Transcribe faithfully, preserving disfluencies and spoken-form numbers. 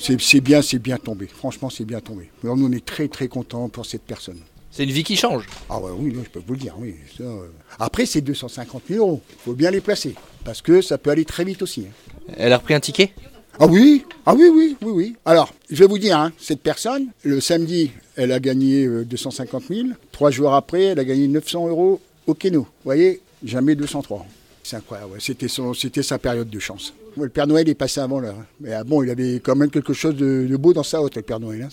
c'est, c'est bien, c'est bien tombé. Franchement, c'est bien tombé. Alors, nous, on est très, très contents pour cette personne. C'est une vie qui change. Ah ouais, oui, non, je peux vous le dire. Oui. Ça, euh. Après, c'est deux cent cinquante mille euros. Il faut bien les placer. Parce que ça peut aller très vite aussi. Hein. Elle a repris un ticket ? Ah oui, ah oui, oui, oui, oui. Alors, je vais vous dire, hein, cette personne, le samedi, elle a gagné euh, deux cent cinquante mille. Trois jours après, elle a gagné neuf cents euros au Keno. Vous voyez, jamais deux cent trois. C'est incroyable, ouais. c'était, son, c'était sa période de chance. Ouais, le Père Noël est passé avant l'heure. Hein. Mais ah bon, il avait quand même quelque chose de, de beau dans sa haute, le Père Noël. Hein.